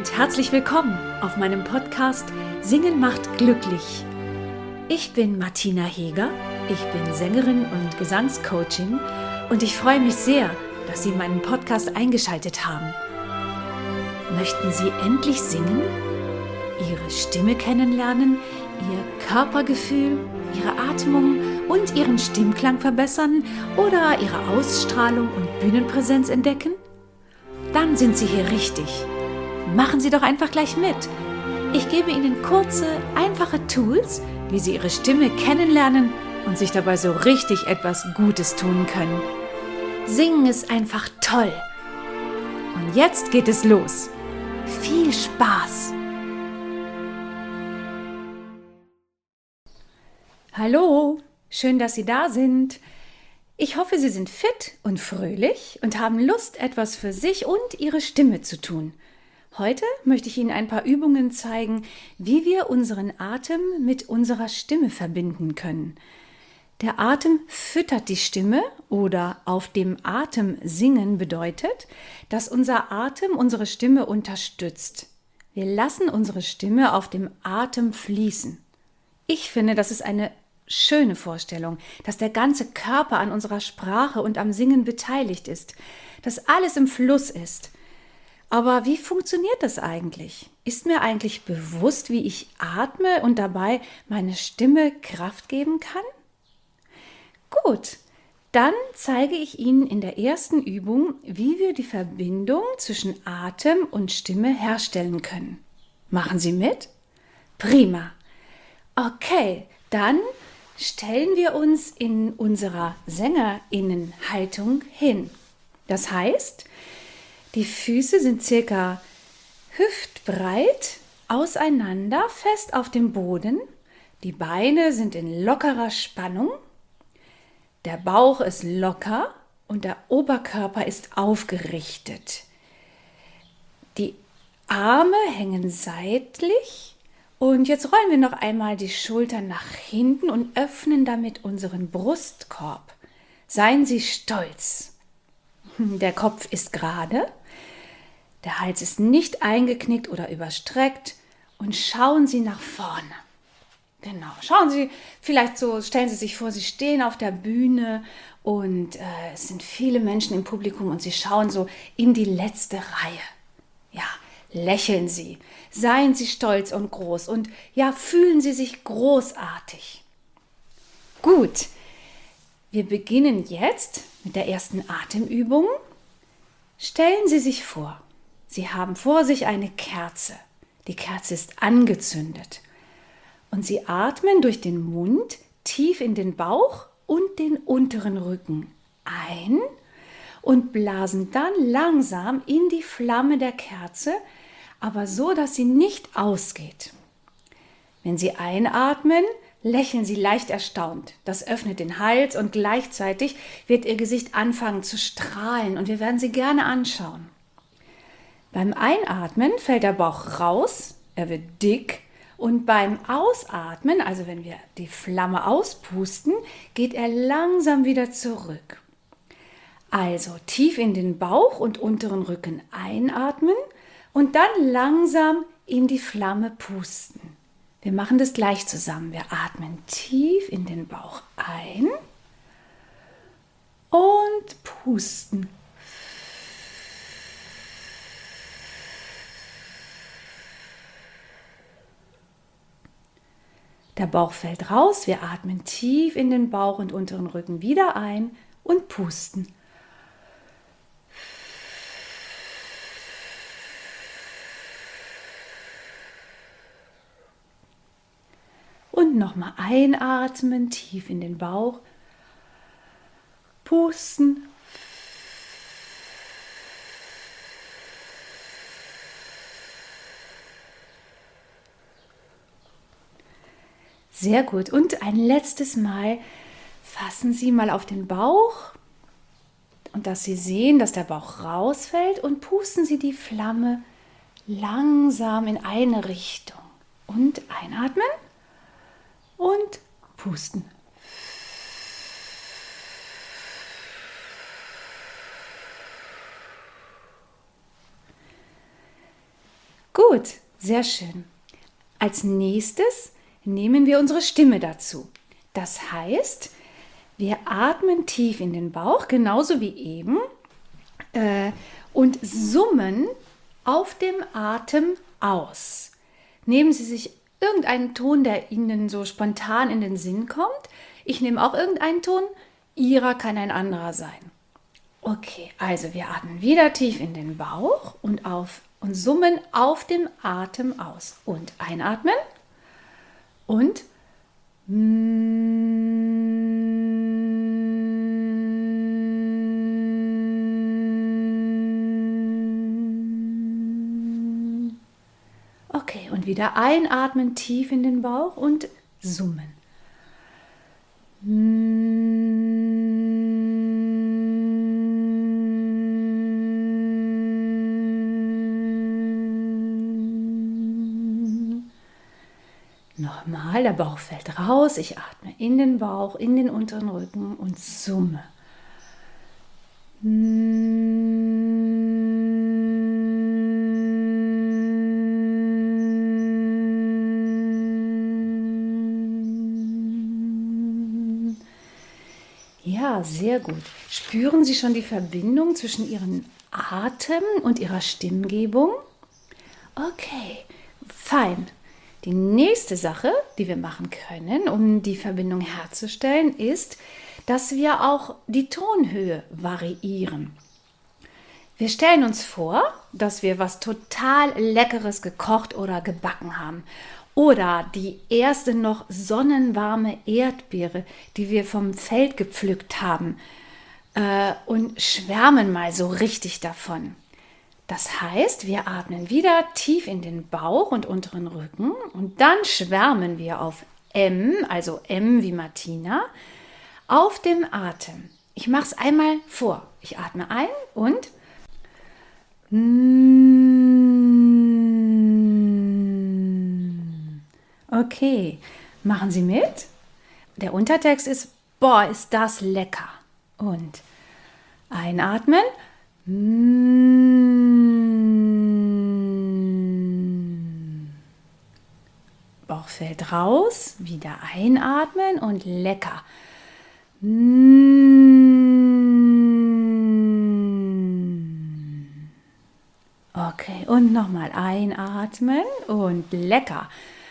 und herzlich willkommen auf meinem Podcast Singen macht glücklich. Ich bin Martina Heger, ich bin Sängerin und Gesangscoachin und ich freue mich sehr, dass Sie meinen Podcast eingeschaltet haben. Möchten Sie endlich singen, Ihre Stimme kennenlernen, Ihr Körpergefühl, Ihre Atmung und Ihren Stimmklang verbessern oder Ihre Ausstrahlung und Bühnenpräsenz entdecken? Dann sind Sie hier richtig. Machen Sie doch einfach gleich mit. Ich gebe Ihnen kurze, einfache Tools, wie Sie Ihre Stimme kennenlernen und sich dabei so richtig etwas Gutes tun können. Singen ist einfach toll. Und jetzt geht es los. Viel Spaß! Hallo, schön, dass Sie da sind. Ich hoffe, Sie sind fit und fröhlich und haben Lust, etwas für sich und Ihre Stimme zu tun. Heute möchte ich Ihnen ein paar Übungen zeigen, wie wir unseren Atem mit unserer Stimme verbinden können. Der Atem füttert die Stimme oder auf dem Atem singen bedeutet, dass unser Atem unsere Stimme unterstützt. Wir lassen unsere Stimme auf dem Atem fließen. Ich finde, das ist eine schöne Vorstellung, dass der ganze Körper an unserer Sprache und am Singen beteiligt ist, dass alles im Fluss ist. Aber wie funktioniert das eigentlich? Ist mir eigentlich bewusst, wie ich atme und dabei meine Stimme Kraft geben kann? Gut, dann zeige ich Ihnen in der ersten Übung, wie wir die Verbindung zwischen Atem und Stimme herstellen können. Machen Sie mit? Prima. Okay, dann stellen wir uns in unserer SängerInnenhaltung hin. Das heißt, die Füße sind circa hüftbreit auseinander, fest auf dem Boden. Die Beine sind in lockerer Spannung. Der Bauch ist locker und der Oberkörper ist aufgerichtet. Die Arme hängen seitlich. Und jetzt rollen wir noch einmal die Schultern nach hinten und öffnen damit unseren Brustkorb. Seien Sie stolz. Der Kopf ist gerade. Der Hals ist nicht eingeknickt oder überstreckt und schauen Sie nach vorne. Genau, schauen Sie vielleicht so, stellen Sie sich vor, Sie stehen auf der Bühne und es sind viele Menschen im Publikum und Sie schauen so in die letzte Reihe. Ja, lächeln Sie, seien Sie stolz und groß und ja, fühlen Sie sich großartig. Gut, wir beginnen jetzt mit der ersten Atemübung. Stellen Sie sich vor, Sie haben vor sich eine Kerze. Die Kerze ist angezündet. Und Sie atmen durch den Mund tief in den Bauch und den unteren Rücken ein und blasen dann langsam in die Flamme der Kerze, aber so, dass sie nicht ausgeht. Wenn Sie einatmen, lächeln Sie leicht erstaunt. Das öffnet den Hals und gleichzeitig wird Ihr Gesicht anfangen zu strahlen und wir werden Sie gerne anschauen. Beim Einatmen fällt der Bauch raus, er wird dick und beim Ausatmen, also wenn wir die Flamme auspusten, geht er langsam wieder zurück. Also tief in den Bauch und unteren Rücken einatmen und dann langsam in die Flamme pusten. Wir machen das gleich zusammen. Wir atmen tief in den Bauch ein und pusten. Der Bauch fällt raus, wir atmen tief in den Bauch und unteren Rücken wieder ein und pusten. Und nochmal einatmen, tief in den Bauch, pusten. Sehr gut. Und ein letztes Mal fassen Sie mal auf den Bauch und dass Sie sehen, dass der Bauch rausfällt und pusten Sie die Flamme langsam in eine Richtung. Und einatmen und pusten. Gut, sehr schön. Als nächstes nehmen wir unsere Stimme dazu. Das heißt, wir atmen tief in den Bauch, genauso wie eben, und summen auf dem Atem aus. Nehmen Sie sich irgendeinen Ton, der Ihnen so spontan in den Sinn kommt. Ich nehme auch irgendeinen Ton, Ihrer kann ein anderer sein. Okay, also wir atmen wieder tief in den Bauch und summen auf dem Atem aus. Und einatmen und okay, und wieder einatmen tief in den Bauch und summen. Nochmal, der Bauch fällt raus, ich atme in den Bauch, in den unteren Rücken und summe. Ja, sehr gut. Spüren Sie schon die Verbindung zwischen Ihrem Atem und Ihrer Stimmgebung? Okay, fein. Die nächste Sache, die wir machen können, um die Verbindung herzustellen, ist, dass wir auch die Tonhöhe variieren. Wir stellen uns vor, dass wir was total Leckeres gekocht oder gebacken haben. Oder die erste noch sonnenwarme Erdbeere, die wir vom Feld gepflückt haben, und schwärmen mal so richtig davon. Das heißt, wir atmen wieder tief in den Bauch und unteren Rücken und dann schwärmen wir auf M, also M wie Martina, auf dem Atem. Ich mache es einmal vor. Ich atme ein und okay, machen Sie mit. Der Untertext ist, boah, ist das lecker. Und einatmen. Bauch fällt raus, wieder einatmen und lecker. Okay, und nochmal einatmen und lecker.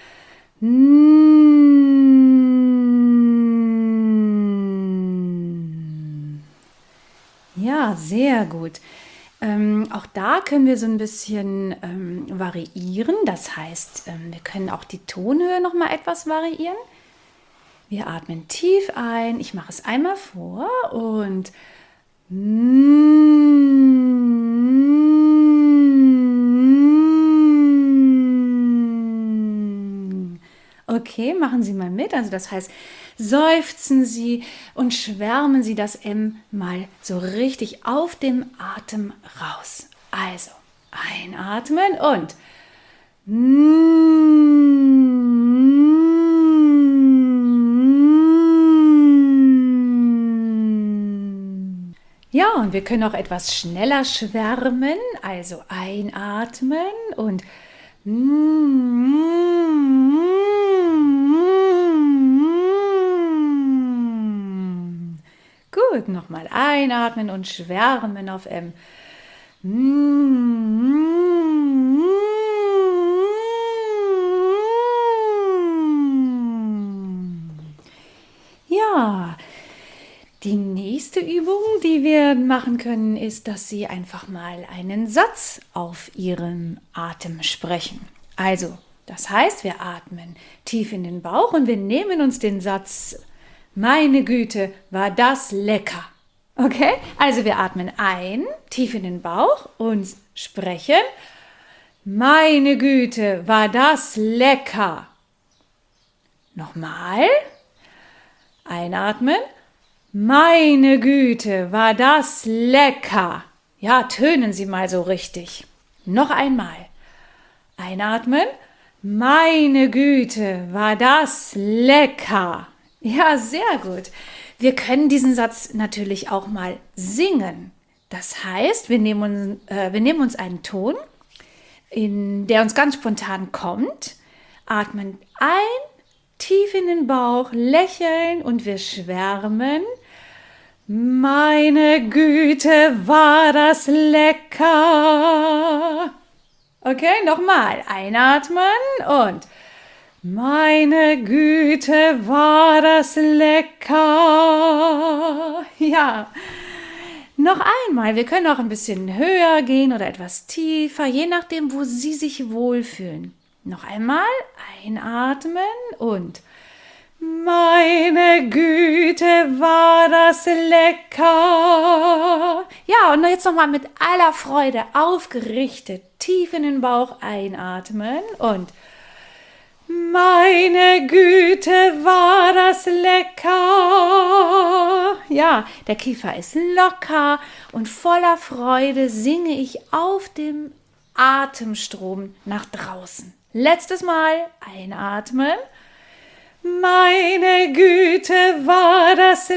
Ja, sehr gut. Auch da können wir so ein bisschen variieren. Das heißt, wir können auch die Tonhöhe noch mal etwas variieren. Wir atmen tief ein. Ich mache es einmal vor und okay, machen Sie mal mit. Also das heißt, seufzen Sie und schwärmen Sie das M mal so richtig auf dem Atem raus. Also einatmen und ja, und wir können auch etwas schneller schwärmen. Also einatmen und gut, nochmal einatmen und schwärmen auf M. Ja, die nächste Übung, die wir machen können, ist, dass Sie einfach mal einen Satz auf Ihrem Atem sprechen. Also, das heißt, wir atmen tief in den Bauch und wir nehmen uns den Satz: Meine Güte, war das lecker. Okay? Also wir atmen ein, tief in den Bauch und sprechen: Meine Güte, war das lecker. Nochmal. Einatmen. Meine Güte, war das lecker. Ja, tönen Sie mal so richtig. Noch einmal. Einatmen. Meine Güte, war das lecker. Ja, sehr gut. Wir können diesen Satz natürlich auch mal singen. Das heißt, wir nehmen uns einen Ton, der uns ganz spontan kommt. Atmen ein, tief in den Bauch, lächeln und wir schwärmen. Meine Güte, war das lecker. Okay, nochmal. Einatmen und meine Güte, war das lecker. Ja, noch einmal. Wir können auch ein bisschen höher gehen oder etwas tiefer, je nachdem, wo Sie sich wohlfühlen. Noch einmal. Einatmen und meine Güte, war das lecker. Ja, und jetzt nochmal mit aller Freude aufgerichtet, tief in den Bauch einatmen und meine Güte, war das lecker. Ja, der Kiefer ist locker und voller Freude singe ich auf dem Atemstrom nach draußen. Letztes Mal einatmen. Meine Güte, war das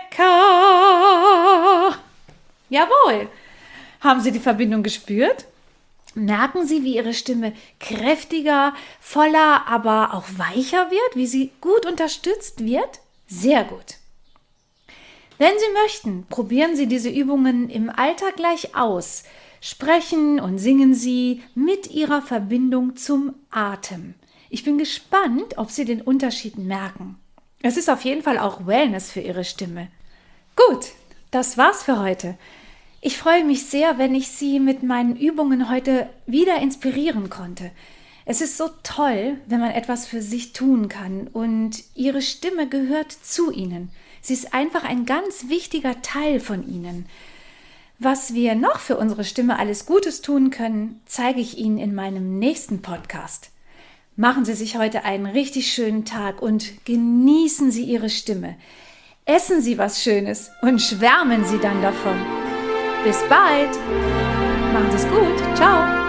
lecker. Jawohl. Haben Sie die Verbindung gespürt? Merken Sie, wie Ihre Stimme kräftiger, voller, aber auch weicher wird, wie sie gut unterstützt wird? Sehr gut. Wenn Sie möchten, probieren Sie diese Übungen im Alltag gleich aus. Sprechen und singen Sie mit Ihrer Verbindung zum Atem. Ich bin gespannt, ob Sie den Unterschied merken. Es ist auf jeden Fall auch Wellness für Ihre Stimme. Gut, das war's für heute. Ich freue mich sehr, wenn ich Sie mit meinen Übungen heute wieder inspirieren konnte. Es ist so toll, wenn man etwas für sich tun kann und Ihre Stimme gehört zu Ihnen. Sie ist einfach ein ganz wichtiger Teil von Ihnen. Was wir noch für unsere Stimme alles Gutes tun können, zeige ich Ihnen in meinem nächsten Podcast. Machen Sie sich heute einen richtig schönen Tag und genießen Sie Ihre Stimme. Essen Sie was Schönes und schwärmen Sie dann davon. Bis bald. Machen Sie es gut. Ciao.